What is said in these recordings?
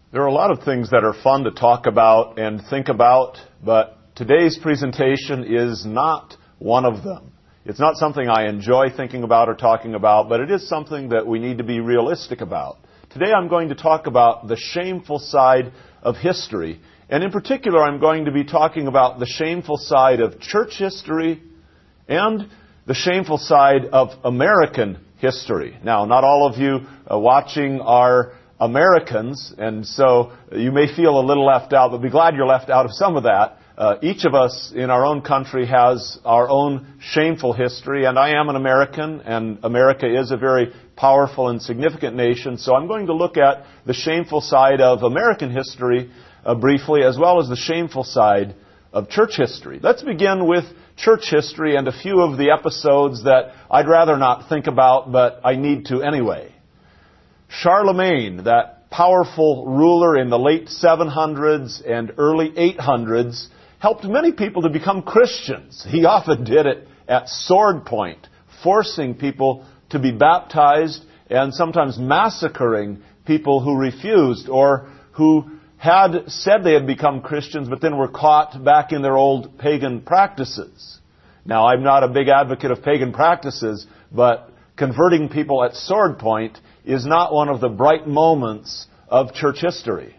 There are a lot of things that are fun to talk about and think about, but today's presentation is not one of them. It's not something I enjoy thinking about or talking about, but it is something that we need to be realistic about. Today I'm going to talk about the shameful side of history, and in particular I'm going to be talking about the shameful side of church history and the shameful side of American history. Now, not all of you watching are Americans, and so you may feel a little left out, but be glad you're left out of some of that. Each of us in our own country has our own shameful history, and I am an American, and America is a very powerful and significant nation, so I'm going to look at the shameful side of American history briefly, as well as the shameful side of church history. Let's begin with church history and a few of the episodes that I'd rather not think about, but I need to anyway. Charlemagne, that powerful ruler in the late 700s and early 800s, helped many people to become Christians. He often did it at sword point, forcing people to be baptized and sometimes massacring people who refused or who had said they had become Christians but then were caught back in their old pagan practices. Now, I'm not a big advocate of pagan practices, but converting people at sword point is not one of the bright moments of church history.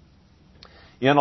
In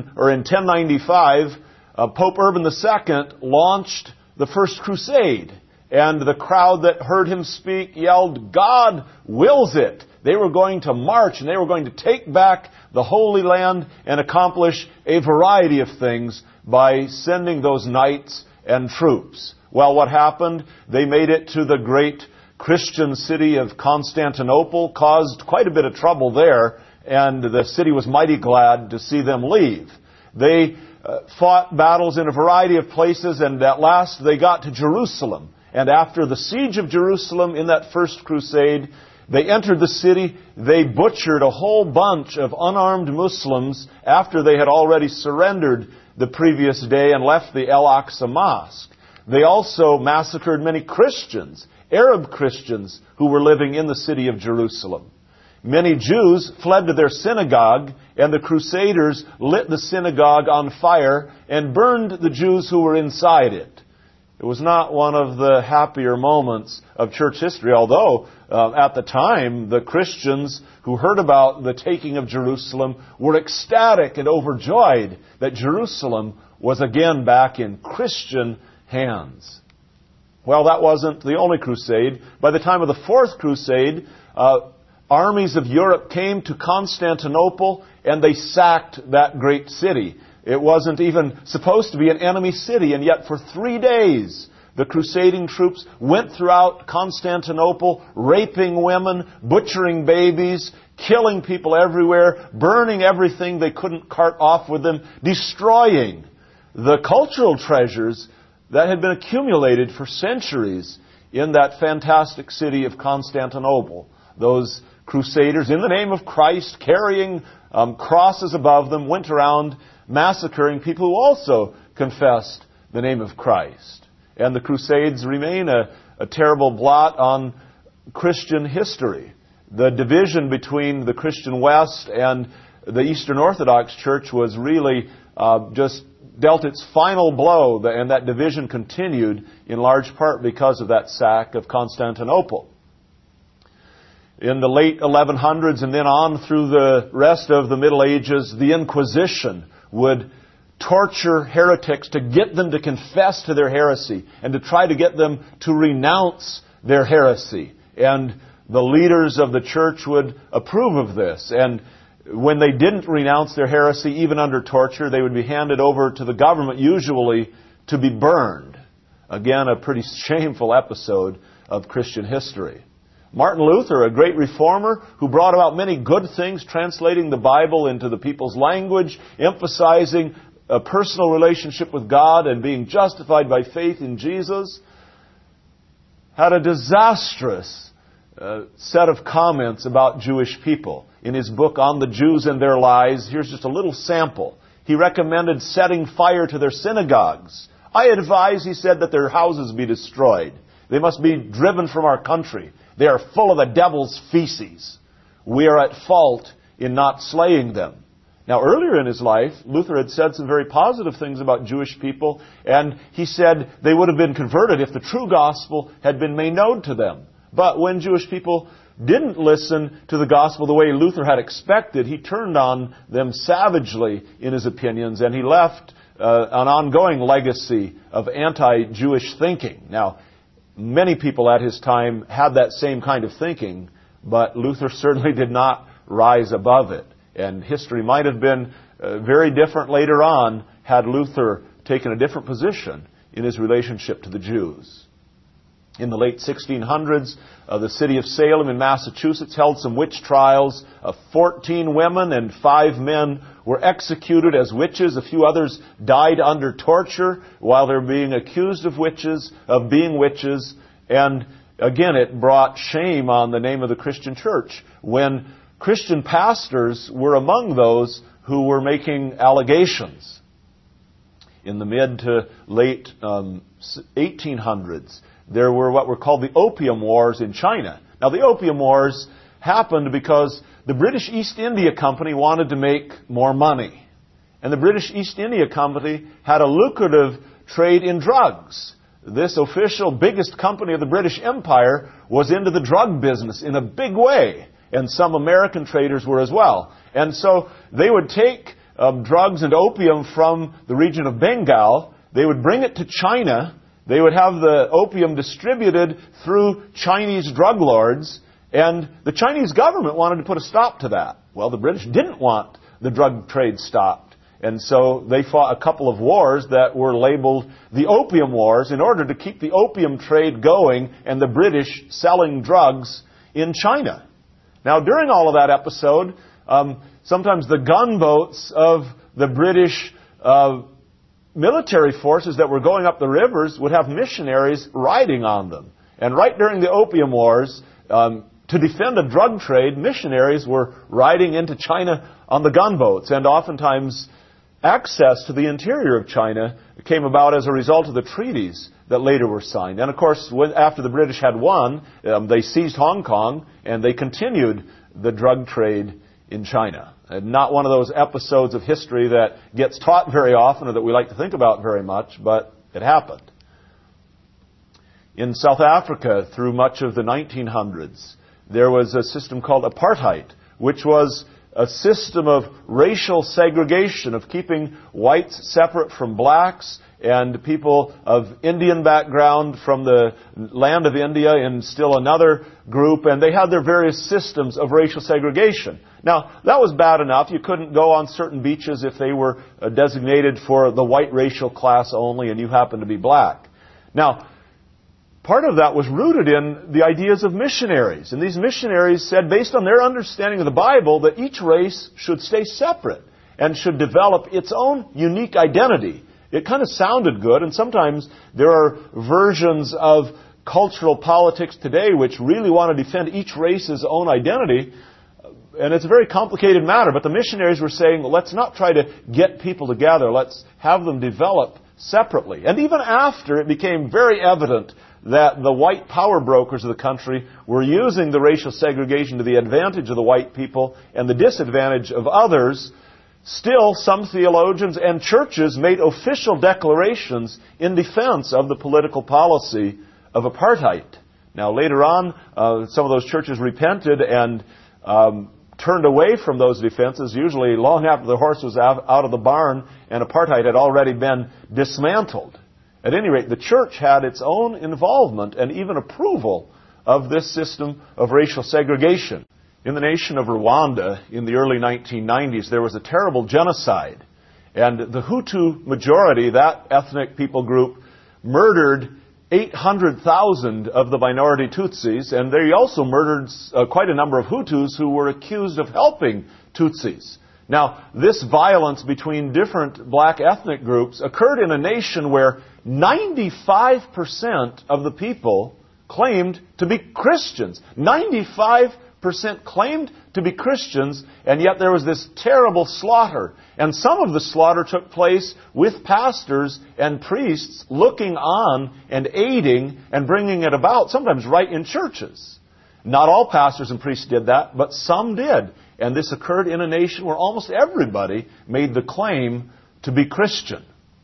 1095, Pope Urban II launched the First Crusade, and the crowd that heard him speak yelled, "God wills it!" They were going to march, and they were going to take back the Holy Land and accomplish a variety of things by sending those knights and troops. Well, what happened? They made it to the great Christian city of Constantinople, caused quite a bit of trouble there, and the city was mighty glad to see them leave. They fought battles in a variety of places, and at last they got to Jerusalem. And after the siege of Jerusalem in that first crusade, they entered the city. They butchered a whole bunch of unarmed Muslims after they had already surrendered the previous day and left the Al-Aqsa Mosque. They also massacred many Christians, Arab Christians, who were living in the city of Jerusalem. Many Jews fled to their synagogue, and the Crusaders lit the synagogue on fire and burned the Jews who were inside it. It was not one of the happier moments of church history, although at the time the Christians who heard about the taking of Jerusalem were ecstatic and overjoyed that Jerusalem was again back in Christian hands. Well, that wasn't the only crusade. By the time of the Fourth Crusade, armies of Europe came to Constantinople and they sacked that great city. It wasn't even supposed to be an enemy city, and yet for 3 days the crusading troops went throughout Constantinople, raping women, butchering babies, killing people everywhere, burning everything they couldn't cart off with them, destroying the cultural treasures that had been accumulated for centuries in that fantastic city of Constantinople. Those crusaders, in the name of Christ, carrying crosses above them, went around massacring people who also confessed the name of Christ. And the Crusades remain a terrible blot on Christian history. The division between the Christian West and the Eastern Orthodox Church was really just dealt its final blow, and that division continued in large part because of that sack of Constantinople. In the late 1100s and then on through the rest of the Middle Ages, the Inquisition would torture heretics to get them to confess to their heresy and to try to get them to renounce their heresy. And the leaders of the church would approve of this. And when they didn't renounce their heresy, even under torture, they would be handed over to the government, usually to be burned. Again, a pretty shameful episode of Christian history. Martin Luther, a great reformer who brought about many good things, translating the Bible into the people's language, emphasizing a personal relationship with God and being justified by faith in Jesus, had a disastrous set of comments about Jewish people. In his book On the Jews and Their Lies, here's just a little sample. He recommended setting fire to their synagogues. I advise, he said, that their houses be destroyed. They must be driven from our country. They are full of the devil's feces. We are at fault in not slaying them. Now, earlier in his life, Luther had said some very positive things about Jewish people, and he said they would have been converted if the true gospel had been made known to them. But when Jewish people didn't listen to the gospel the way Luther had expected, he turned on them savagely in his opinions, and he left an ongoing legacy of anti-Jewish thinking. Now, many people at his time had that same kind of thinking, but Luther certainly did not rise above it. And history might have been very different later on had Luther taken a different position in his relationship to the Jews. In the late 1600s, the city of Salem in Massachusetts held some witch trials. 14 women and 5 men were executed as witches. A few others died under torture while they were being accused of being witches. And again, it brought shame on the name of the Christian church when Christian pastors were among those who were making allegations. In the mid to late 1800s, there were what were called the Opium Wars in China. Now, the Opium Wars happened because the British East India Company wanted to make more money. And the British East India Company had a lucrative trade in drugs. This official biggest company of the British Empire was into the drug business in a big way. And some American traders were as well. And so they would take drugs and opium from the region of Bengal. They would bring it to China. They would have the opium distributed through Chinese drug lords. And the Chinese government wanted to put a stop to that. Well, the British didn't want the drug trade stopped. And so they fought a couple of wars that were labeled the Opium Wars in order to keep the opium trade going and the British selling drugs in China. Now, during all of that episode, sometimes the gunboats of the British military forces that were going up the rivers would have missionaries riding on them. And right during the Opium Wars, to defend a drug trade, missionaries were riding into China on the gunboats. And oftentimes, access to the interior of China came about as a result of the treaties that later were signed. And of course, after the British had won, they seized Hong Kong and they continued the drug trade in China. And not one of those episodes of history that gets taught very often or that we like to think about very much, but it happened. In South Africa, through much of the 1900s, there was a system called apartheid, which was a system of racial segregation, of keeping whites separate from blacks and people of Indian background from the land of India in still another group, and they had their various systems of racial segregation. Now, that was bad enough. You couldn't go on certain beaches if they were designated for the white racial class only and you happened to be black. Now, part of that was rooted in the ideas of missionaries. And these missionaries said, based on their understanding of the Bible, that each race should stay separate and should develop its own unique identity. It kind of sounded good, and sometimes there are versions of cultural politics today which really want to defend each race's own identity. And it's a very complicated matter, but the missionaries were saying, let's not try to get people together. Let's have them develop separately. And even after it became very evident that the white power brokers of the country were using the racial segregation to the advantage of the white people and the disadvantage of others, still some theologians and churches made official declarations in defense of the political policy of apartheid. Now, later on, some of those churches repented and turned away from those defenses, usually long after the horse was out of the barn and apartheid had already been dismantled. At any rate, the church had its own involvement and even approval of this system of racial segregation. In the nation of Rwanda in the early 1990s, there was a terrible genocide. And the Hutu majority, that ethnic people group, murdered 800,000 of the minority Tutsis, and they also murdered quite a number of Hutus who were accused of helping Tutsis. Now, this violence between different black ethnic groups occurred in a nation where 95% of the people claimed to be Christians. 95% claimed to be Christians, and yet there was this terrible slaughter. And some of the slaughter took place with pastors and priests looking on and aiding and bringing it about, sometimes right in churches. Not all pastors and priests did that, but some did. And this occurred in a nation where almost everybody made the claim to be Christian.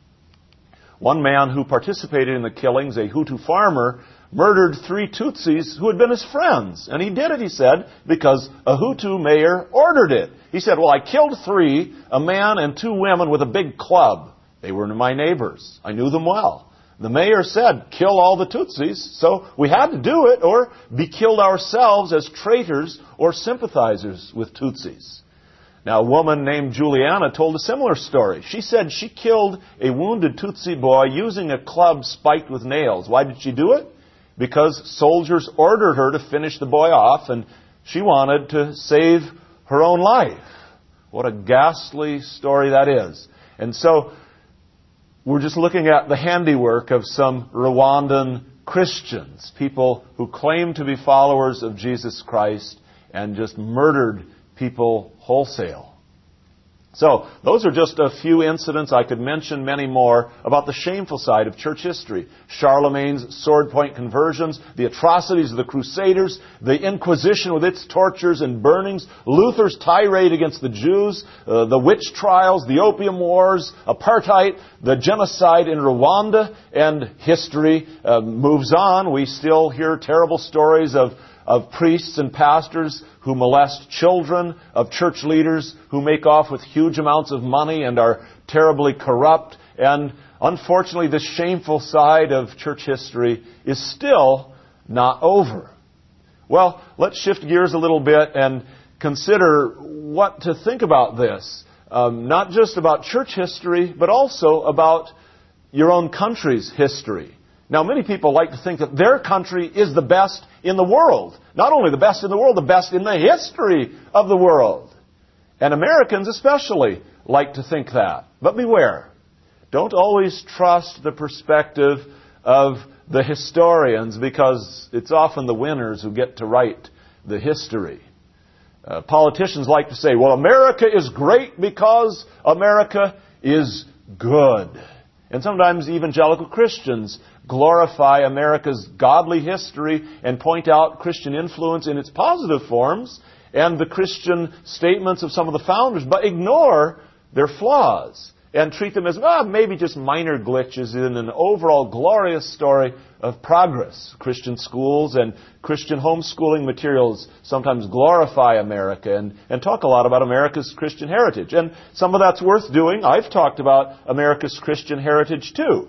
One man who participated in the killings, a Hutu farmer, murdered 3 Tutsis who had been his friends. And he did it, he said, because a Hutu mayor ordered it. He said, well, I killed 3, a man and 2 women with a big club. They were my neighbors. I knew them well. The mayor said, kill all the Tutsis, so we had to do it or be killed ourselves as traitors or sympathizers with Tutsis. Now, a woman named Juliana told a similar story. She said she killed a wounded Tutsi boy using a club spiked with nails. Why did she do it? Because soldiers ordered her to finish the boy off, and she wanted to save her own life. What a ghastly story that is. And so, we're just looking at the handiwork of some Rwandan Christians, people who claim to be followers of Jesus Christ and just murdered people wholesale. So, those are just a few incidents. I could mention many more about the shameful side of church history. Charlemagne's sword point conversions, the atrocities of the Crusaders, the Inquisition with its tortures and burnings, Luther's tirade against the Jews, the witch trials, the opium wars, apartheid, the genocide in Rwanda, and history moves on. We still hear terrible stories of priests and pastors who molest children, of church leaders who make off with huge amounts of money and are terribly corrupt. And unfortunately, this shameful side of church history is still not over. Well, let's shift gears a little bit and consider what to think about this. Not just about church history, but also about your own country's history. Now, many people like to think that their country is the best in the world. Not only the best in the world, the best in the history of the world. And Americans especially like to think that. But beware. Don't always trust the perspective of the historians, because it's often the winners who get to write the history. Politicians like to say, well, America is great because America is good. And sometimes evangelical Christians glorify America's godly history and point out Christian influence in its positive forms and the Christian statements of some of the founders, but ignore their flaws and treat them as, maybe just minor glitches in an overall glorious story of progress. Christian schools and Christian homeschooling materials sometimes glorify America and talk a lot about America's Christian heritage. And some of that's worth doing. I've talked about America's Christian heritage too.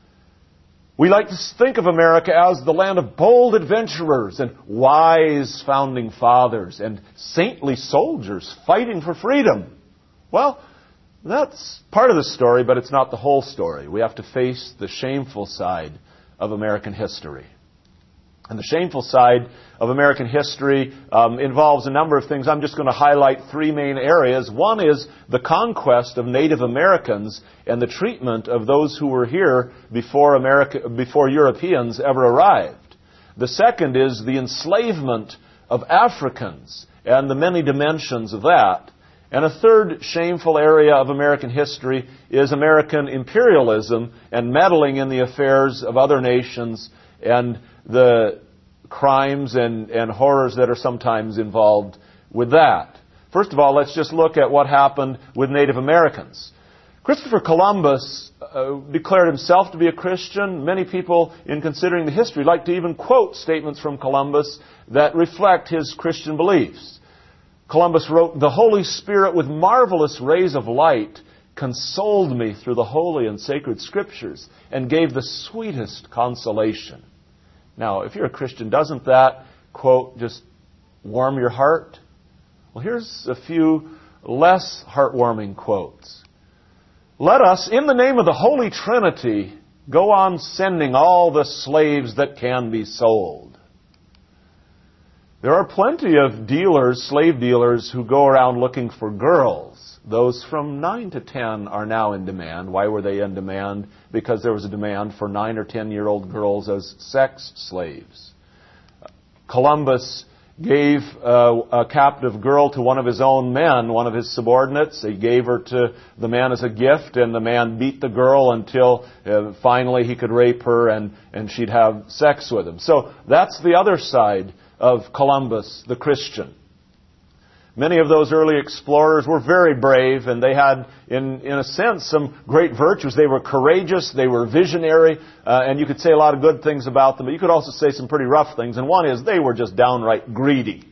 We like to think of America as the land of bold adventurers and wise founding fathers and saintly soldiers fighting for freedom. Well, that's part of the story, but it's not the whole story. We have to face the shameful side of American history. And the shameful side of American history involves a number of things. I'm just going to highlight 3 main areas. One is the conquest of Native Americans and the treatment of those who were here before Europeans ever arrived. The second is the enslavement of Africans and the many dimensions of that. And a third shameful area of American history is American imperialism and meddling in the affairs of other nations and the crimes and horrors that are sometimes involved with that. First of all, let's just look at what happened with Native Americans. Christopher Columbus declared himself to be a Christian. Many people, in considering the history, like to even quote statements from Columbus that reflect his Christian beliefs. Columbus wrote, "The Holy Spirit with marvelous rays of light consoled me through the holy and sacred scriptures and gave the sweetest consolation." Now, if you're a Christian, doesn't that quote just warm your heart? Well, here's a few less heartwarming quotes. "Let us, in the name of the Holy Trinity, go on sending all the slaves that can be sold." There are plenty of dealers, slave dealers, who go around looking for girls. Those from 9 to 10 are now in demand. Why were they in demand? Because there was a demand for 9 or 10-year-old girls as sex slaves. Columbus gave a captive girl to one of his own men, one of his subordinates. He gave her to the man as a gift, and the man beat the girl until finally he could rape her and she'd have sex with him. So that's the other side of Columbus, the Christian. Many of those early explorers were very brave, and they had, in a sense, some great virtues. They were courageous, they were visionary, and you could say a lot of good things about them, but you could also say some pretty rough things, and one is they were just downright greedy.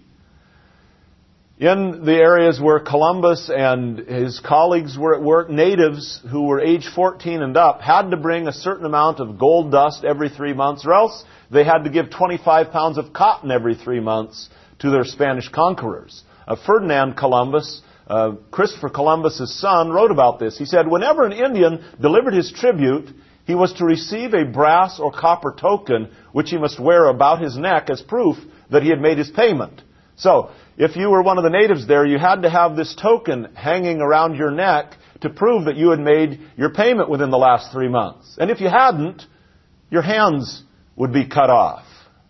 In the areas where Columbus and his colleagues were at work, natives who were age 14 and up had to bring a certain amount of gold dust every 3 months, or else they had to give 25 pounds of cotton every 3 months to their Spanish conquerors. Ferdinand Columbus, Christopher Columbus's son, wrote about this. He said, whenever an Indian delivered his tribute, he was to receive a brass or copper token which he must wear about his neck as proof that he had made his payment. So, if you were one of the natives there, you had to have this token hanging around your neck to prove that you had made your payment within the last 3 months. And if you hadn't, your hands would be cut off.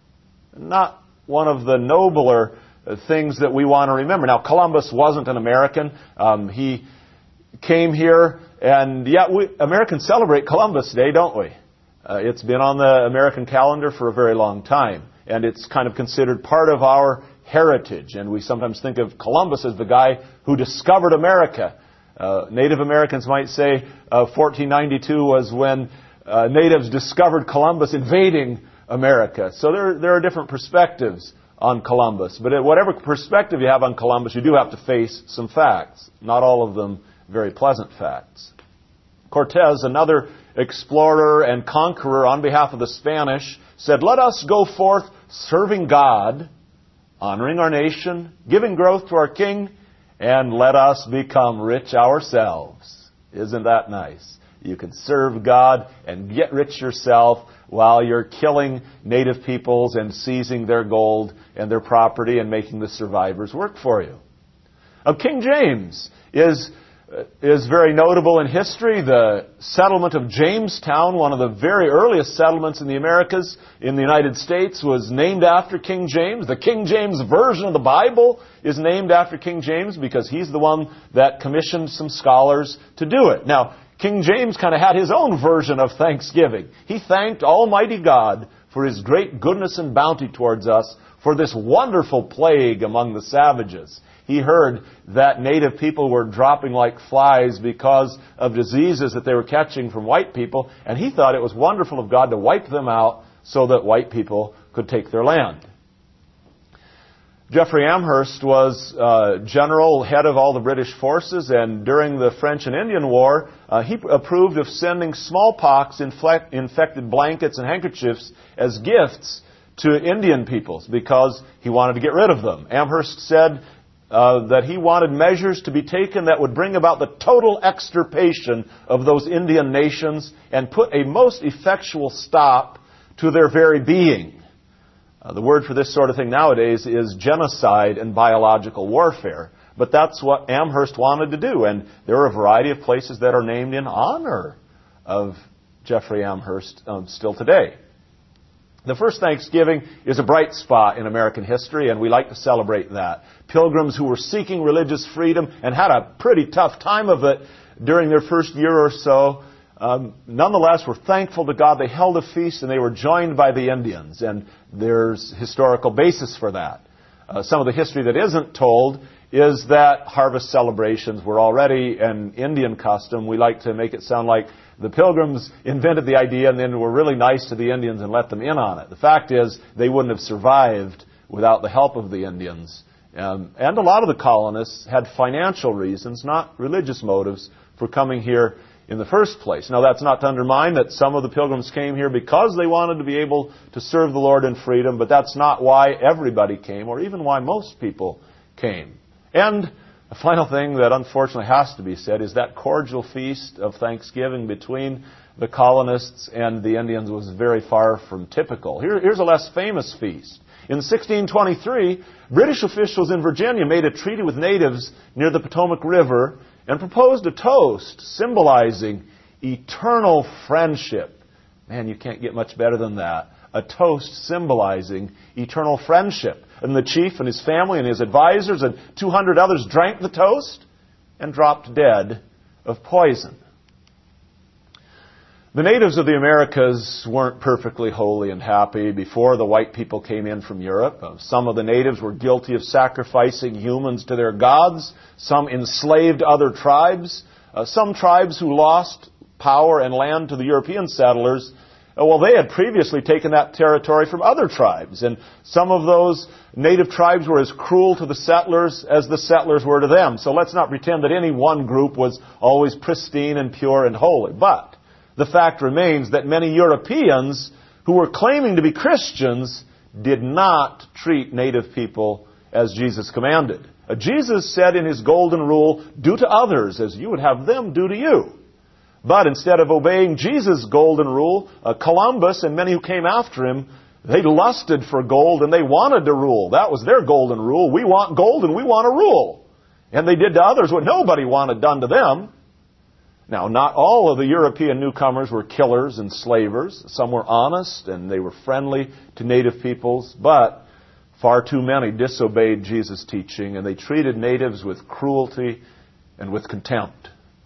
Not one of the nobler things that we want to remember. Now, Columbus wasn't an American. He came here, and yet Americans celebrate Columbus Day, don't we? It's been on the American calendar for a very long time, and it's kind of considered part of our heritage. And we sometimes think of Columbus as the guy who discovered America. Native Americans might say 1492 was when natives discovered Columbus invading America. So there are different perspectives on Columbus. But whatever perspective you have on Columbus, you do have to face some facts. Not all of them very pleasant facts. Cortez, another explorer and conqueror on behalf of the Spanish, said, let us go forth serving God, honoring our nation, giving growth to our king, and let us become rich ourselves. Isn't that nice? You can serve God and get rich yourself while you're killing native peoples and seizing their gold and their property and making the survivors work for you. King James is very notable in history. The settlement of Jamestown, one of the very earliest settlements in the Americas, in the United States, was named after King James. The King James Version of the Bible is named after King James because he's the one that commissioned some scholars to do it. Now, King James kind of had his own version of Thanksgiving. He thanked Almighty God for His great goodness and bounty towards us for this wonderful plague among the savages. He heard that native people were dropping like flies because of diseases that they were catching from white people, and he thought it was wonderful of God to wipe them out so that white people could take their land. Jeffrey Amherst was general, head of all the British forces, and during the French and Indian War, he approved of sending smallpox-infected blankets and handkerchiefs as gifts to Indian peoples because he wanted to get rid of them. Amherst said that he wanted measures to be taken that would bring about the total extirpation of those Indian nations and put a most effectual stop to their very being. The word for this sort of thing nowadays is genocide and biological warfare. But that's what Amherst wanted to do. And there are a variety of places that are named in honor of Jeffrey Amherst still today. The first Thanksgiving is a bright spot in American history, and we like to celebrate that. Pilgrims who were seeking religious freedom and had a pretty tough time of it during their first year or so, nonetheless were thankful to God. They held a feast and they were joined by the Indians, and there's historical basis for that. Some of the history that isn't told is that harvest celebrations were already an Indian custom. We like to make it sound like the Pilgrims invented the idea and then were really nice to the Indians and let them in on it. The fact is, they wouldn't have survived without the help of the Indians. And a lot of the colonists had financial reasons, not religious motives, for coming here in the first place. Now, that's not to undermine that some of the Pilgrims came here because they wanted to be able to serve the Lord in freedom, but that's not why everybody came, or even why most people came. And a final thing that unfortunately has to be said is that cordial feast of Thanksgiving between the colonists and the Indians was very far from typical. Here's a less famous feast. In 1623, British officials in Virginia made a treaty with natives near the Potomac River and proposed a toast symbolizing eternal friendship. Man, you can't get much better than that. A toast symbolizing eternal friendship. And the chief and his family and his advisors and 200 others drank the toast and dropped dead of poison. The natives of the Americas weren't perfectly holy and happy before the white people came in from Europe. Some of the natives were guilty of sacrificing humans to their gods. Some enslaved other tribes. Some tribes who lost power and land to the European settlers, well, they had previously taken that territory from other tribes. And some of those native tribes were as cruel to the settlers as the settlers were to them. So let's not pretend that any one group was always pristine and pure and holy. But the fact remains that many Europeans who were claiming to be Christians did not treat native people as Jesus commanded. Jesus said in his golden rule, do to others as you would have them do to you. But instead of obeying Jesus' golden rule, Columbus and many who came after him, they lusted for gold and they wanted to rule. That was their golden rule. We want gold and we want to rule. And they did to others what nobody wanted done to them. Now, not all of the European newcomers were killers and slavers. Some were honest and they were friendly to native peoples, but far too many disobeyed Jesus' teaching and they treated natives with cruelty and with contempt.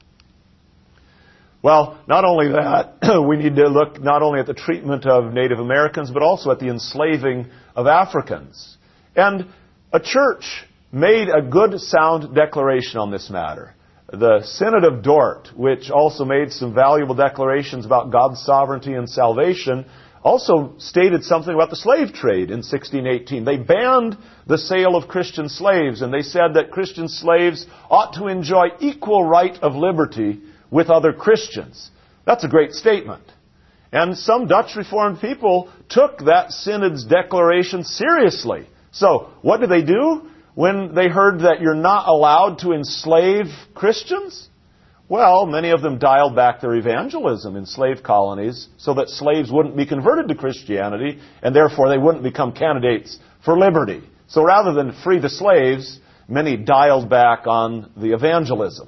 Well, not only that, we need to look not only at the treatment of Native Americans, but also at the enslaving of Africans. And a church made a good, sound declaration on this matter. The Synod of Dort, which also made some valuable declarations about God's sovereignty and salvation, also stated something about the slave trade in 1618. They banned the sale of Christian slaves, and they said that Christian slaves ought to enjoy equal right of liberty with other Christians. That's a great statement. And some Dutch Reformed people took that Synod's declaration seriously. So, what did they do when they heard that you're not allowed to enslave Christians? Well, many of them dialed back their evangelism in slave colonies so that slaves wouldn't be converted to Christianity and therefore they wouldn't become candidates for liberty. So rather than free the slaves, many dialed back on the evangelism.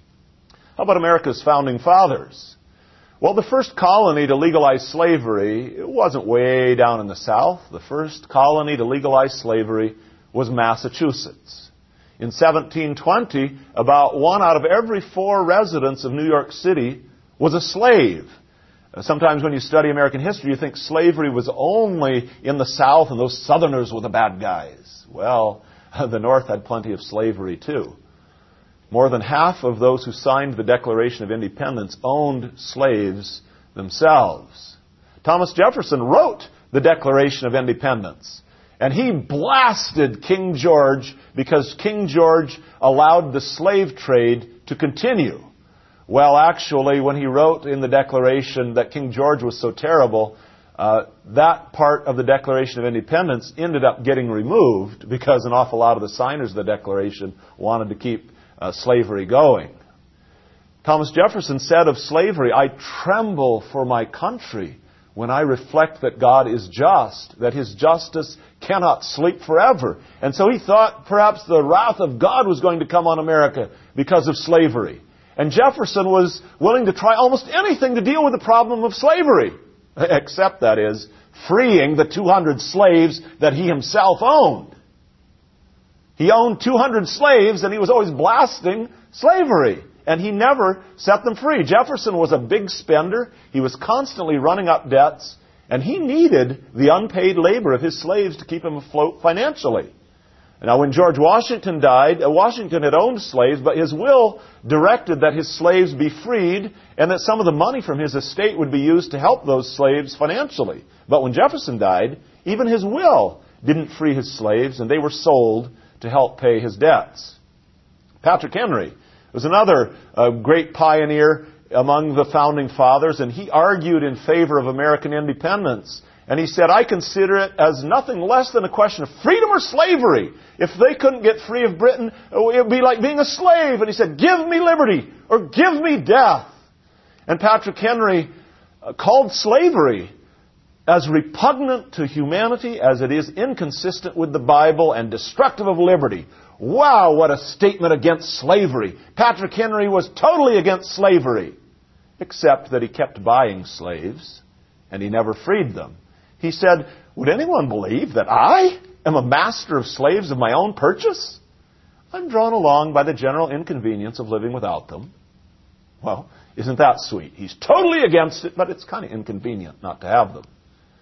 How about America's founding fathers? Well, the first colony to legalize slavery, it wasn't way down in the South. The first colony to legalize slavery was Massachusetts. In 1720, about 1 out of every 4 residents of New York City was a slave. Sometimes when you study American history, you think slavery was only in the South and those Southerners were the bad guys. Well, the North had plenty of slavery too. More than half of those who signed the Declaration of Independence owned slaves themselves. Thomas Jefferson wrote the Declaration of Independence, and he blasted King George because King George allowed the slave trade to continue. Well, actually, when he wrote in the Declaration that King George was so terrible, that part of the Declaration of Independence ended up getting removed because an awful lot of the signers of the Declaration wanted to keep slavery going. Thomas Jefferson said of slavery, I tremble for my country when I reflect that God is just, that His justice cannot sleep forever. And so he thought perhaps the wrath of God was going to come on America because of slavery. And Jefferson was willing to try almost anything to deal with the problem of slavery, except, that is, freeing the 200 slaves that he himself owned. He owned 200 slaves, and he was always blasting slavery. And he never set them free. Jefferson was a big spender. He was constantly running up debts. And he needed the unpaid labor of his slaves to keep him afloat financially. Now, when George Washington died, Washington had owned slaves, but his will directed that his slaves be freed and that some of the money from his estate would be used to help those slaves financially. But when Jefferson died, even his will didn't free his slaves, and they were sold to help pay his debts. Patrick Henry was another great pioneer among the founding fathers, and he argued in favor of American independence. And he said, I consider it as nothing less than a question of freedom or slavery. If they couldn't get free of Britain, it would be like being a slave. And he said, give me liberty or give me death. And Patrick Henry called slavery as repugnant to humanity as it is inconsistent with the Bible and destructive of liberty. Wow, what a statement against slavery. Patrick Henry was totally against slavery, except that he kept buying slaves and he never freed them. He said, would anyone believe that I am a master of slaves of my own purchase? I'm drawn along by the general inconvenience of living without them. Well, Isn't that sweet? He's totally against it, but it's kind of inconvenient not to have them.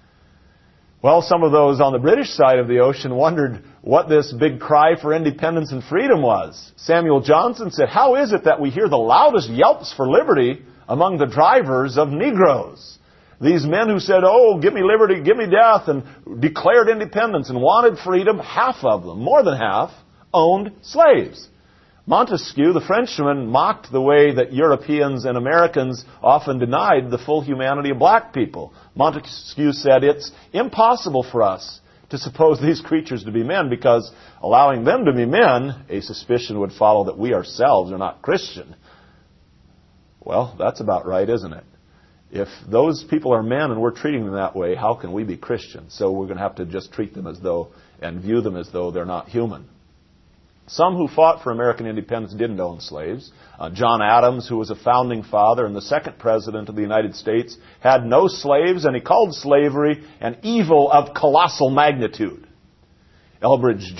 Well, some of those on the British side of the ocean wondered what this big cry for independence and freedom was. Samuel Johnson said, "How is it that we hear the loudest yelps for liberty among the drivers of Negroes?" These men who said, "Oh, give me liberty, give me death," and declared independence and wanted freedom, half of them, more than half, owned slaves. Montesquieu, the Frenchman, mocked the way that Europeans and Americans often denied the full humanity of black people. Montesquieu said, "It's impossible for us to suppose these creatures to be men because, allowing them to be men, a suspicion would follow that we ourselves are not Christian." Well, that's about right, isn't it? If those people are men and we're treating them that way, how can we be Christians? So we're going to have to just treat them as though and view them as though they're not human. Some who fought for American independence didn't own slaves. John Adams, who was a founding father and the second president of the United States, had no slaves, and he called slavery an evil of colossal magnitude. Elbridge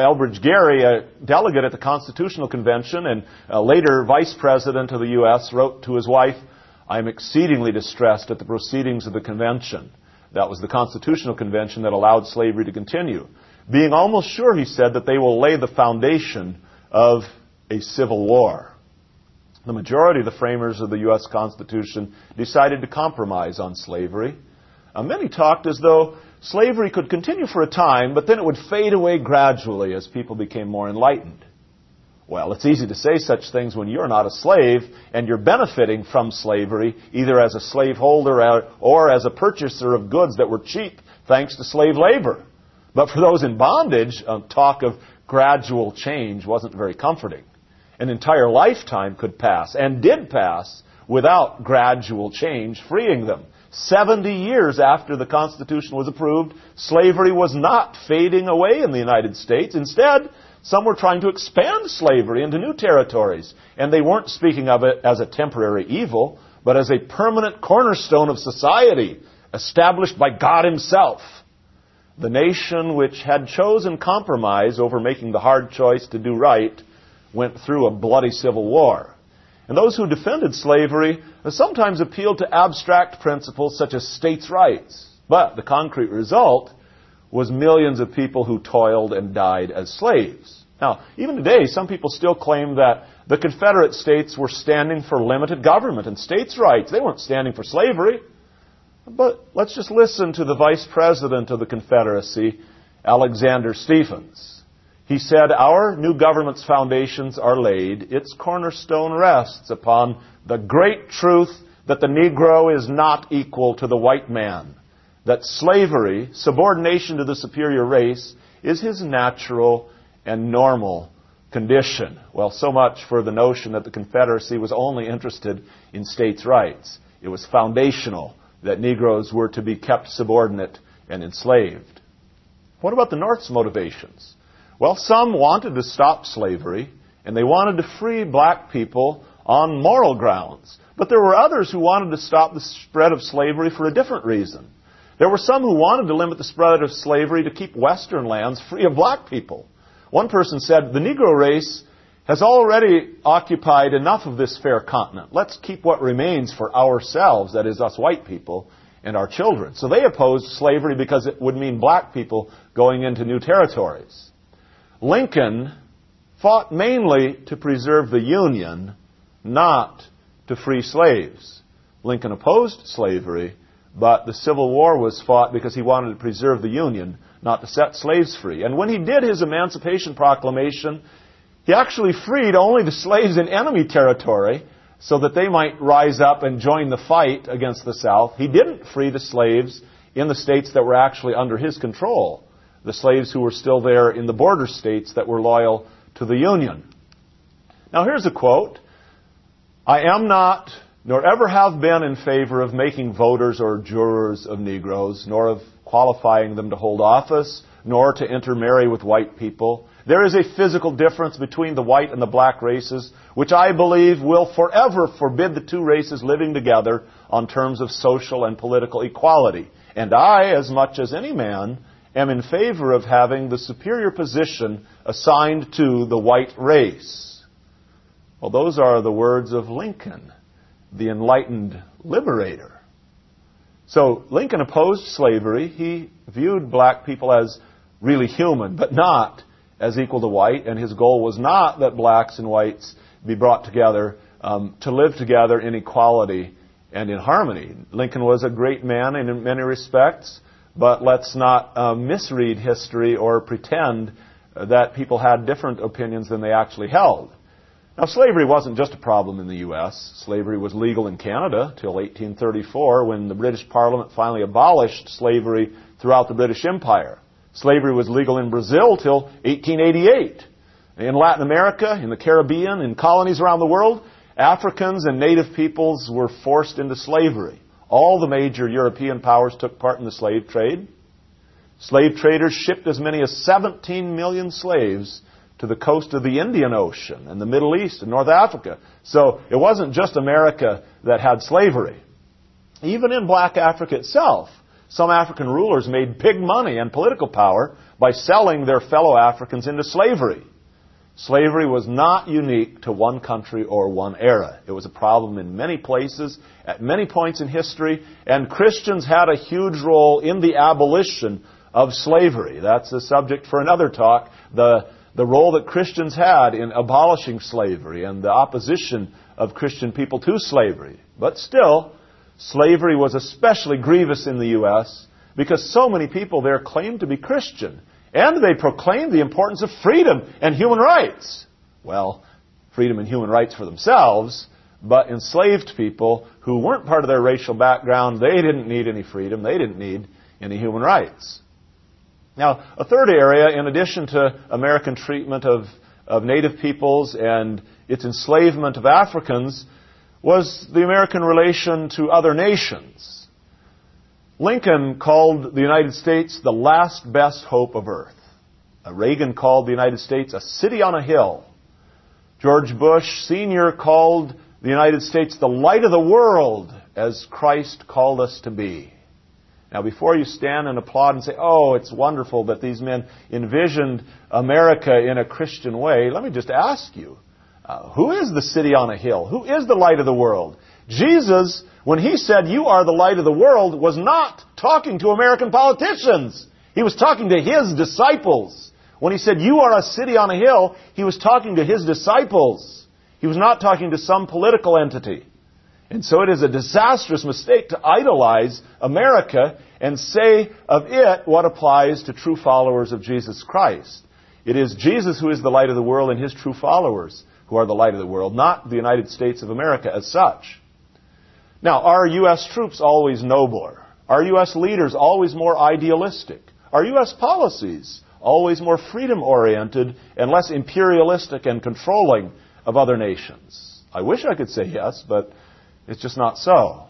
Gerry, a delegate at the Constitutional Convention and later vice president of the U.S., wrote to his wife, "I am exceedingly distressed at the proceedings of the convention." That was the Constitutional Convention that allowed slavery to continue. "Being almost sure," he said, "that they will lay the foundation of a civil war." The majority of the framers of the U.S. Constitution decided to compromise on slavery. Many talked as though slavery could continue for a time, but then it would fade away gradually as people became more enlightened. Well, it's easy to say such things when you're not a slave and you're benefiting from slavery, either as a slaveholder or as a purchaser of goods that were cheap thanks to slave labor. But for those in bondage, talk of gradual change wasn't very comforting. An entire lifetime could pass, and did pass, without gradual change freeing them. 70 years after the Constitution was approved, slavery was not fading away in the United States. Instead, some were trying to expand slavery into new territories, and they weren't speaking of it as a temporary evil, but as a permanent cornerstone of society, established by God Himself. The nation which had chosen compromise over making the hard choice to do right went through a bloody civil war. And those who defended slavery sometimes appealed to abstract principles such as states' rights. But the concrete result was millions of people who toiled and died as slaves. Now, even today, some people still claim that the Confederate States were standing for limited government and states' rights. They weren't standing for slavery. But let's just listen to the Vice President of the Confederacy, Alexander Stephens. He said, "Our new government's foundations are laid. Its cornerstone rests upon the great truth that the Negro is not equal to the white man, that slavery, subordination to the superior race, is his natural and normal condition." Well, so much for the notion that the Confederacy was only interested in states' rights. It was foundational that Negroes were to be kept subordinate and enslaved. What about the North's motivations? Well, some wanted to stop slavery, and they wanted to free black people on moral grounds. But there were others who wanted to stop the spread of slavery for a different reason. There were some who wanted to limit the spread of slavery to keep Western lands free of black people. One person said, "The Negro race has already occupied enough of this fair continent. Let's keep what remains for ourselves," that is, us white people, "and our children." So they opposed slavery because it would mean black people going into new territories. Lincoln fought mainly to preserve the Union, not to free slaves. Lincoln opposed slavery, but the Civil War was fought because he wanted to preserve the Union, not to set slaves free. And when he did his Emancipation Proclamation, he actually freed only the slaves in enemy territory so that they might rise up and join the fight against the South. He didn't free the slaves in the states that were actually under his control, the slaves who were still there in the border states that were loyal to the Union. Now here's a quote. "I am not, nor ever have been, in favor of making voters or jurors of Negroes, nor of qualifying them to hold office, nor to intermarry with white people. There is a physical difference between the white and the black races, which I believe will forever forbid the two races living together on terms of social and political equality. And I, as much as any man, am in favor of having the superior position assigned to the white race." Well, those are the words of Lincoln. the enlightened liberator. So Lincoln opposed slavery. He viewed black people as really human, but not as equal to white, and his goal was not that blacks and whites be brought together to live together in equality and in harmony. Lincoln was a great man in many respects, but let's not misread history or pretend that people had different opinions than they actually held. Now, slavery wasn't just a problem in the U.S. Slavery was legal in Canada till 1834, when the British Parliament finally abolished slavery throughout the British Empire. Slavery was legal in Brazil till 1888. In Latin America, in the Caribbean, in colonies around the world, Africans and native peoples were forced into slavery. All the major European powers took part in the slave trade. Slave traders shipped as many as 17 million slaves to the coast of the Indian Ocean and the Middle East and North Africa. So it wasn't just America that had slavery. Even in black Africa itself, some African rulers made big money and political power by selling their fellow Africans into slavery. Slavery was not unique to one country or one era. It was a problem in many places, at many points in history, and Christians had a huge role in the abolition of slavery. That's a subject for another talk, the role that Christians had in abolishing slavery and the opposition of Christian people to slavery. But still, slavery was especially grievous in the U.S. because so many people there claimed to be Christian. And they proclaimed the importance of freedom and human rights. Well, freedom and human rights for themselves, but enslaved people who weren't part of their racial background, they didn't need any freedom, they didn't need any human rights. Now, a third area, in addition to American treatment of native peoples and its enslavement of Africans, was the American relation to other nations. Lincoln called the United States the last best hope of earth. Reagan called the United States a city on a hill. George Bush Sr. called the United States the light of the world, as Christ called us to be. Now, before you stand and applaud and say, oh, it's wonderful that these men envisioned America in a Christian way, let me just ask you, who is the city on a hill? Who is the light of the world? Jesus, when he said, you are the light of the world, was not talking to American politicians. He was talking to his disciples. When he said, you are a city on a hill, he was talking to his disciples. He was not talking to some political entity. And so it is a disastrous mistake to idolize America and say of it what applies to true followers of Jesus Christ. It is Jesus who is the light of the world and his true followers who are the light of the world, not the United States of America as such. Now, are U.S. troops always nobler? Are U.S. leaders always more idealistic? Are U.S. policies always more freedom-oriented and less imperialistic and controlling of other nations? I wish I could say yes, but it's just not so.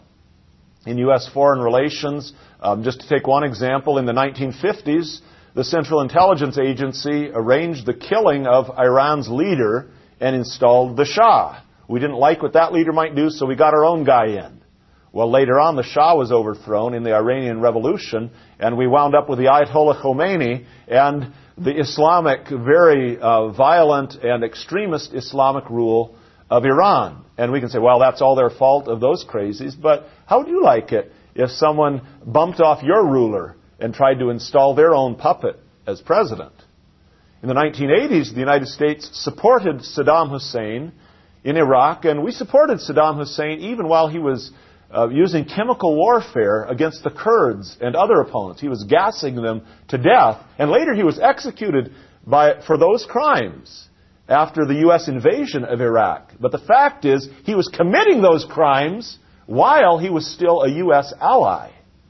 In U.S. foreign relations, just to take one example, in the 1950s, the Central Intelligence Agency arranged the killing of Iran's leader and installed the Shah. We didn't like what that leader might do, so we got our own guy in. Well, later on, the Shah was overthrown in the Iranian Revolution, and we wound up with the Ayatollah Khomeini and the Islamic, very violent and extremist Islamic rule of Iran. And we can say, well, that's all their fault of those crazies, but how would you like it if someone bumped off your ruler and tried to install their own puppet as president? In the 1980s, the United States supported Saddam Hussein in Iraq, and we supported Saddam Hussein even while he was using chemical warfare against the Kurds and other opponents. He was gassing them to death, and later he was executed for those crimes after the U.S. invasion of Iraq. But the fact is, he was committing those crimes while he was still a U.S. ally.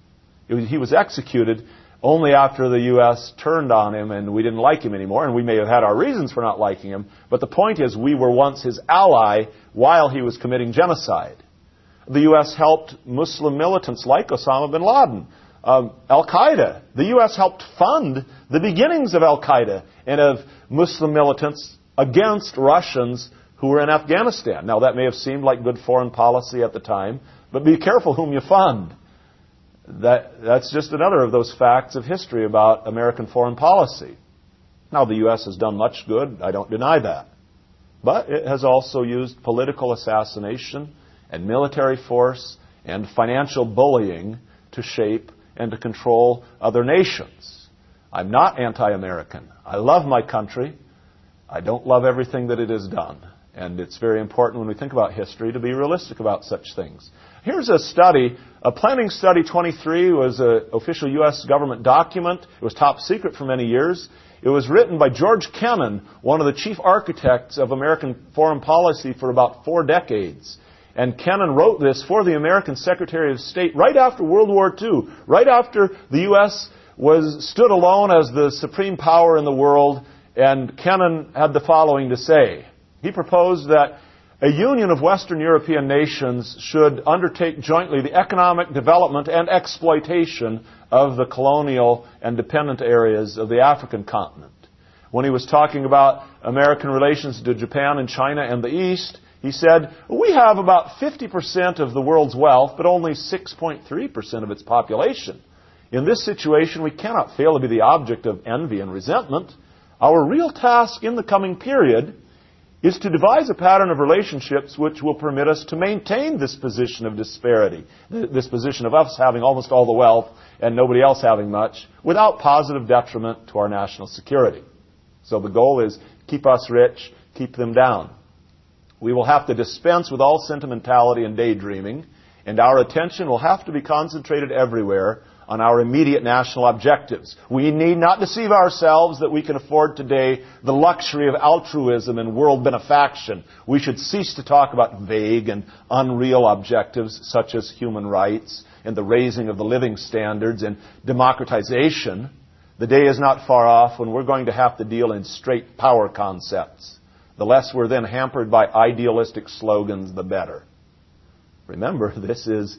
He was executed only after the U.S. turned on him and we didn't like him anymore, and we may have had our reasons for not liking him, but the point is we were once his ally while he was committing genocide. The U.S. helped Muslim militants like Osama bin Laden, Al-Qaeda. The U.S. helped fund the beginnings of Al-Qaeda and of Muslim militants against Russians who were in Afghanistan. Now, that may have seemed like good foreign policy at the time, but be careful whom you fund. That's just another of those facts of history about American foreign policy. Now, the U.S. has done much good. I don't deny that. But it has also used political assassination and military force and financial bullying to shape and to control other nations. I'm not anti-American. I love my country. I don't love everything that it has done. And it's very important when we think about history to be realistic about such things. Here's a study, a Planning Study 23 was an official U.S. government document. It was top secret for many years. It was written by George Kennan, one of the chief architects of American foreign policy for about 4 decades. And Kennan wrote this for the American Secretary of State right after World War II, right after the U.S. stood alone as the supreme power in the world. And Kennan had the following to say. He proposed that a union of Western European nations should undertake jointly the economic development and exploitation of the colonial and dependent areas of the African continent. When he was talking about American relations to Japan and China and the East, he said, we have about 50% of the world's wealth, but only 6.3% of its population. In this situation, we cannot fail to be the object of envy and resentment. Our real task in the coming period is to devise a pattern of relationships which will permit us to maintain this position of disparity, this position of us having almost all the wealth and nobody else having much, without positive detriment to our national security. So the goal is keep us rich, keep them down. We will have to dispense with all sentimentality and daydreaming, and our attention will have to be concentrated everywhere on our immediate national objectives. We need not deceive ourselves that we can afford today the luxury of altruism and world benefaction. We should cease to talk about vague and unreal objectives such as human rights and the raising of the living standards and democratization. The day is not far off when we're going to have to deal in straight power concepts. The less we're then hampered by idealistic slogans, the better. Remember, this is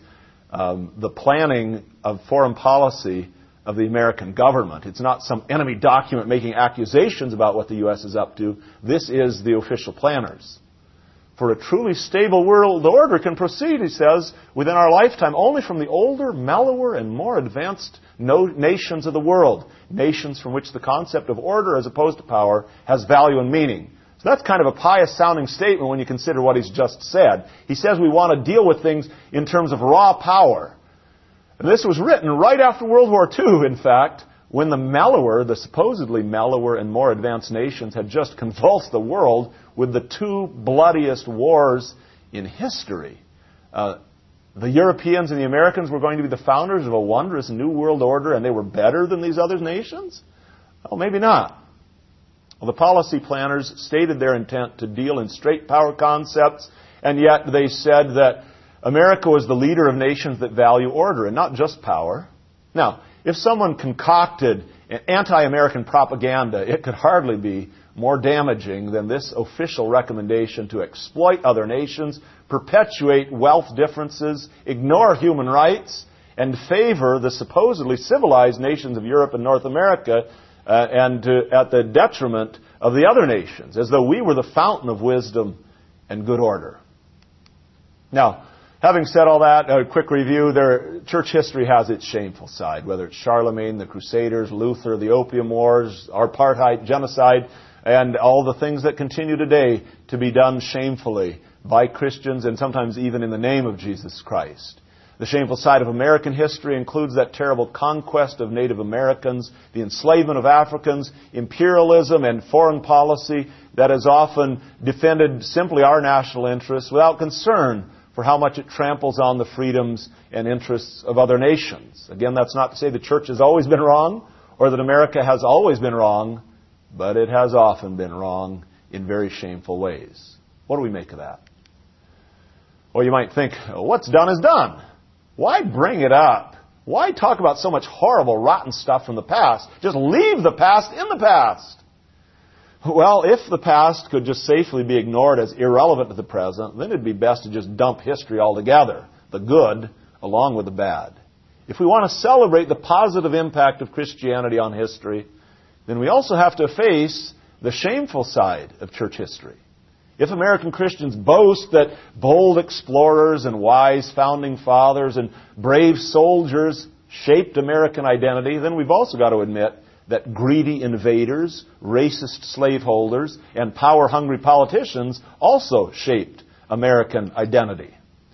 the planning of foreign policy of the American government. It's not some enemy document making accusations about what the U.S. is up to. This is the official planners. For a truly stable world order can proceed, he says, within our lifetime only from the older, mellower, and more advanced nations of the world. Nations from which the concept of order as opposed to power has value and meaning. So that's kind of a pious-sounding statement when you consider what he's just said. He says we want to deal with things in terms of raw power. And this was written right after World War II, in fact, when the supposedly mellower and more advanced nations had just convulsed the world with the 2 bloodiest wars in history. The Europeans and the Americans were going to be the founders of a wondrous new world order, and they were better than these other nations? Well, maybe not. Well, the policy planners stated their intent to deal in straight power concepts, and yet they said that America was the leader of nations that value order and not just power. Now, if someone concocted anti-American propaganda, it could hardly be more damaging than this official recommendation to exploit other nations, perpetuate wealth differences, ignore human rights, and favor the supposedly civilized nations of Europe and North America at the detriment of the other nations, as though we were the fountain of wisdom and good order. Now, having said all that, a quick review, church history has its shameful side, whether it's Charlemagne, the Crusaders, Luther, the Opium Wars, apartheid, genocide, and all the things that continue today to be done shamefully by Christians and sometimes even in the name of Jesus Christ. The shameful side of American history includes that terrible conquest of Native Americans, the enslavement of Africans, imperialism and foreign policy that has often defended simply our national interests without concern for how much it tramples on the freedoms and interests of other nations. Again, that's not to say the church has always been wrong or that America has always been wrong, but it has often been wrong in very shameful ways. What do we make of that? Well, you might think, what's done is done. Why bring it up? Why talk about so much horrible, rotten stuff from the past? Just leave the past in the past. Well, if the past could just safely be ignored as irrelevant to the present, then it'd be best to just dump history altogether, the good along with the bad. If we want to celebrate the positive impact of Christianity on history, then we also have to face the shameful side of church history. If American Christians boast that bold explorers and wise founding fathers and brave soldiers shaped American identity, then we've also got to admit that greedy invaders, racist slaveholders, and power-hungry politicians also shaped American identity.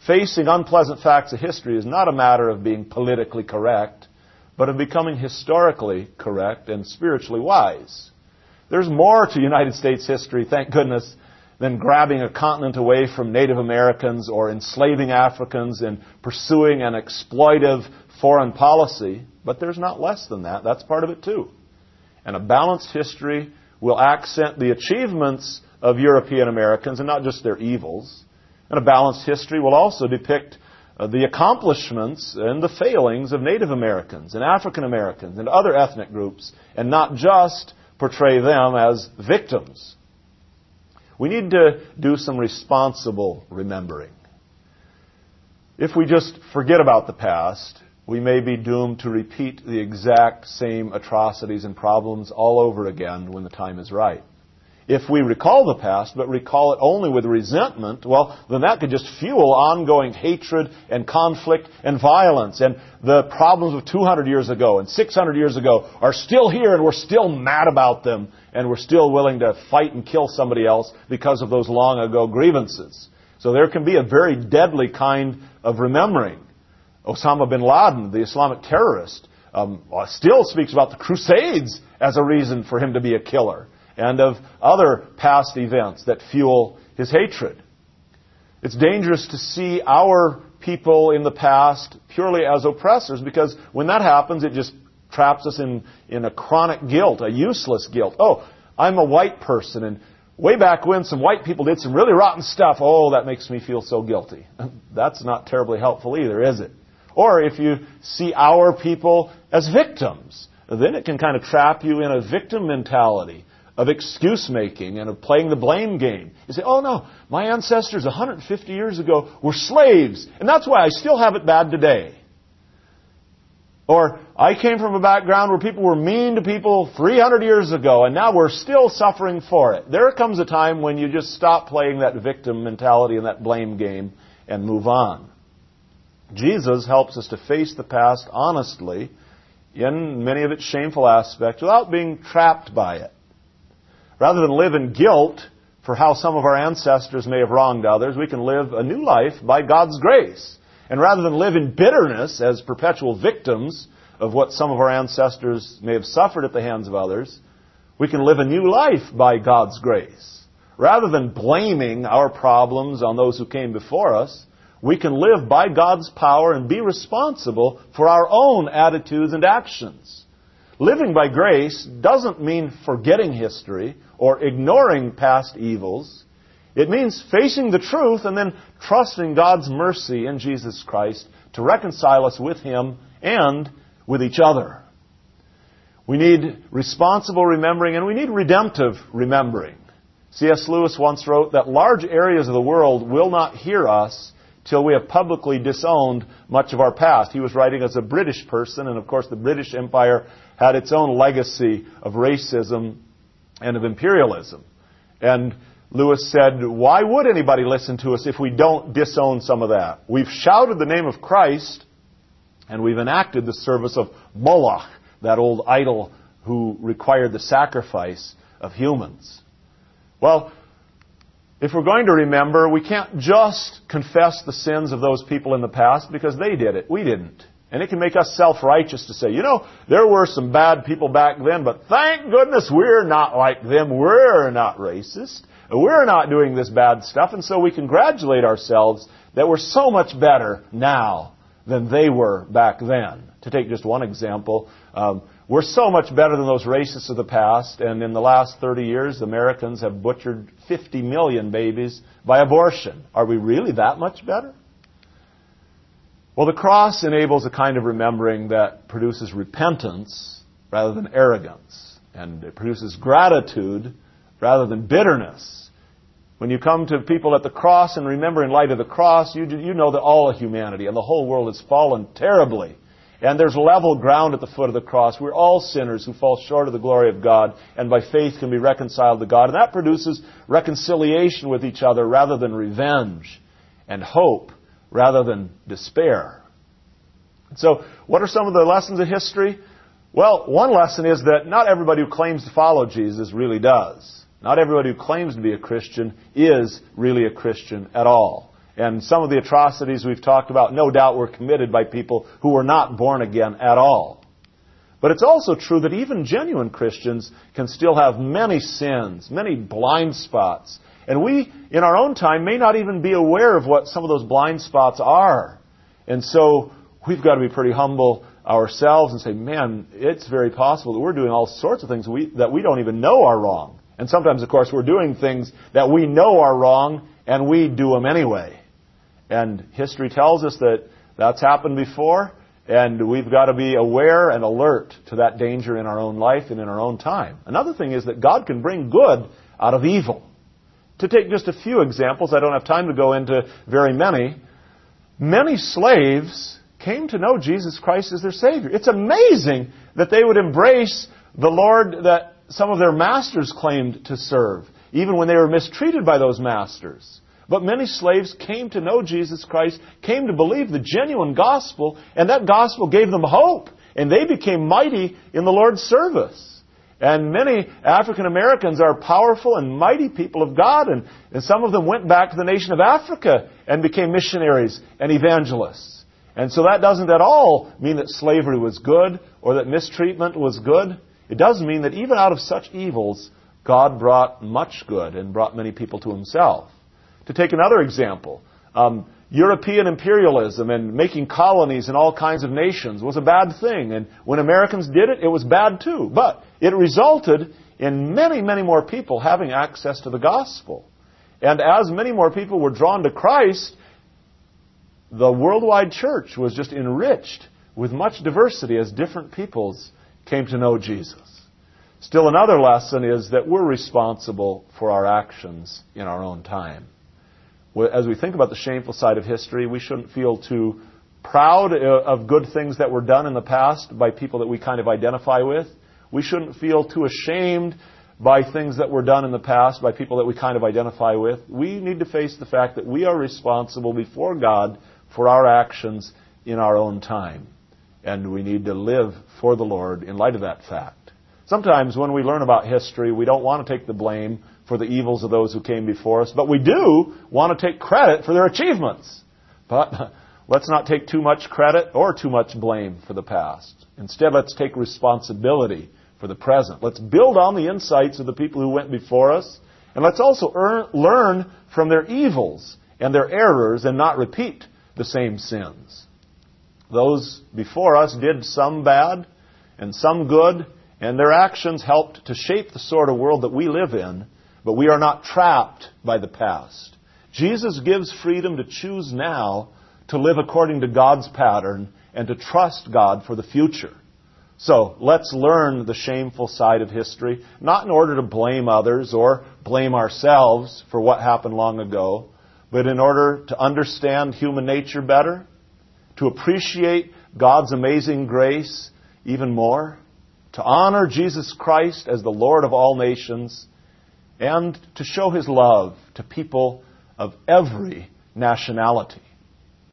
facing unpleasant facts of history is not a matter of being politically correct, but of becoming historically correct and spiritually wise. There's more to United States history, thank goodness, than grabbing a continent away from Native Americans or enslaving Africans and pursuing an exploitive foreign policy. But there's not less than that. That's part of it too. And a balanced history will accent the achievements of European Americans and not just their evils. And a balanced history will also depict the accomplishments and the failings of Native Americans and African Americans and other ethnic groups, and not just portray them as victims. We need to do some responsible remembering. If we just forget about the past, we may be doomed to repeat the exact same atrocities and problems all over again when the time is right. If we recall the past, but recall it only with resentment, well, then that could just fuel ongoing hatred and conflict and violence. And the problems of 200 years ago and 600 years ago are still here, and we're still mad about them, and we're still willing to fight and kill somebody else because of those long ago grievances. So there can be a very deadly kind of remembering. Osama bin Laden, the Islamic terrorist, still speaks about the Crusades as a reason for him to be a killer, and of other past events that fuel his hatred. It's dangerous to see our people in the past purely as oppressors, because when that happens, it just traps us in a chronic guilt, a useless guilt. Oh, I'm a white person, and way back when some white people did some really rotten stuff. Oh, that makes me feel so guilty. That's not terribly helpful either, is it? Or if you see our people as victims, then it can kind of trap you in a victim mentality of excuse-making and of playing the blame game. You say, oh no, my ancestors 150 years ago were slaves, and that's why I still have it bad today. Or, I came from a background where people were mean to people 300 years ago, and now we're still suffering for it. There comes a time when you just stop playing that victim mentality and that blame game and move on. Jesus helps us to face the past honestly in many of its shameful aspects without being trapped by it. Rather than live in guilt for how some of our ancestors may have wronged others, we can live a new life by God's grace. And rather than live in bitterness as perpetual victims of what some of our ancestors may have suffered at the hands of others, we can live a new life by God's grace. Rather than blaming our problems on those who came before us, we can live by God's power and be responsible for our own attitudes and actions. Living by grace doesn't mean forgetting history or ignoring past evils. It means facing the truth and then trusting God's mercy in Jesus Christ to reconcile us with Him and with each other. We need responsible remembering, and we need redemptive remembering. C.S. Lewis once wrote that large areas of the world will not hear us till we have publicly disowned much of our past. He was writing as a British person, and of course the British Empire had its own legacy of racism and of imperialism. And Lewis said, why would anybody listen to us if we don't disown some of that? We've shouted the name of Christ, and we've enacted the service of Moloch, that old idol who required the sacrifice of humans. Well, if we're going to remember, we can't just confess the sins of those people in the past because they did it. We didn't. And it can make us self-righteous to say, you know, there were some bad people back then, but thank goodness we're not like them. We're not racist. We're not doing this bad stuff. And so we congratulate ourselves that we're so much better now than they were back then. To take just one example, we're so much better than those racists of the past, and in the last 30 years, Americans have butchered 50 million babies by abortion. Are we really that much better? Well, the cross enables a kind of remembering that produces repentance rather than arrogance, and it produces gratitude rather than bitterness. When you come to people at the cross and remember in light of the cross, you know that all of humanity and the whole world has fallen terribly. And there's level ground at the foot of the cross. We're all sinners who fall short of the glory of God, and by faith can be reconciled to God. And that produces reconciliation with each other rather than revenge, and hope rather than despair. So, what are some of the lessons of history? Well, one lesson is that not everybody who claims to follow Jesus really does. Not everybody who claims to be a Christian is really a Christian at all. And some of the atrocities we've talked about, no doubt, were committed by people who were not born again at all. But it's also true that even genuine Christians can still have many sins, many blind spots. And we, in our own time, may not even be aware of what some of those blind spots are. And so we've got to be pretty humble ourselves and say, man, it's very possible that we're doing all sorts of things that we don't even know are wrong. And sometimes, of course, we're doing things that we know are wrong, and we do them anyway. And history tells us that that's happened before, and we've got to be aware and alert to that danger in our own life and in our own time. Another thing is that God can bring good out of evil. To take just a few examples, I don't have time to go into very many. Many slaves came to know Jesus Christ as their Savior. It's amazing that they would embrace the Lord that some of their masters claimed to serve, even when they were mistreated by those masters. But many slaves came to know Jesus Christ, came to believe the genuine gospel, and that gospel gave them hope, and they became mighty in the Lord's service. And many African Americans are powerful and mighty people of God, and some of them went back to the nation of Africa and became missionaries and evangelists. And so that doesn't at all mean that slavery was good or that mistreatment was good. It does mean that even out of such evils, God brought much good and brought many people to Himself. To take another example, European imperialism and making colonies in all kinds of nations was a bad thing. And when Americans did it, it was bad too. But it resulted in many, many more people having access to the gospel. And as many more people were drawn to Christ, the worldwide church was just enriched with much diversity as different peoples came to know Jesus. Still, another lesson is that we're responsible for our actions in our own time. As we think about the shameful side of history, we shouldn't feel too proud of good things that were done in the past by people that we kind of identify with. We shouldn't feel too ashamed by things that were done in the past by people that we kind of identify with. We need to face the fact that we are responsible before God for our actions in our own time. And we need to live for the Lord in light of that fact. Sometimes when we learn about history, we don't want to take the blame for the evils of those who came before us, but we do want to take credit for their achievements. But let's not take too much credit or too much blame for the past. Instead, let's take responsibility for the present. Let's build on the insights of the people who went before us, and let's also learn from their evils and their errors and not repeat the same sins. Those before us did some bad and some good, and their actions helped to shape the sort of world that we live in, but we are not trapped by the past. Jesus gives freedom to choose now to live according to God's pattern and to trust God for the future. So let's learn the shameful side of history, not in order to blame others or blame ourselves for what happened long ago, but in order to understand human nature better, to appreciate God's amazing grace even more, to honor Jesus Christ as the Lord of all nations, and to show His love to people of every nationality.